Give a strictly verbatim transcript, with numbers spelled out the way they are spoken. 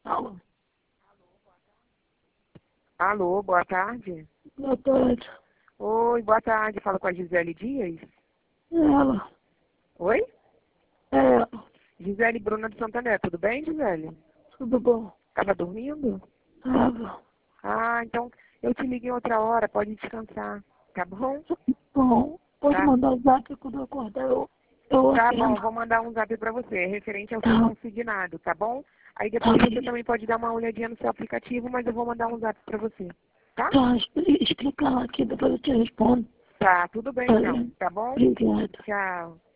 Alô? Alô, boa tarde. Boa tarde. Oi, boa tarde. Fala com a Gisele Dias. É ela. Oi? É ela. Gisele Bruna de Santander. Tudo bem, Gisele? Tudo bom? Tava dormindo? Tava. Ah, então eu te ligo em outra hora. Pode descansar. Tá bom? Bom, pode Tá. mandar o zap quando eu acordar, eu, eu Tá bom, atendo. vou mandar um zap pra você, referente ao seu Tá. consignado, tá bom? Aí Tá, depois você beleza. também pode dar uma olhadinha no seu aplicativo, mas eu vou mandar um zap pra você. Tá? Tá, explica lá aqui, depois eu te respondo. Tá, tudo bem Tá, então, tá bom? obrigada. Tchau.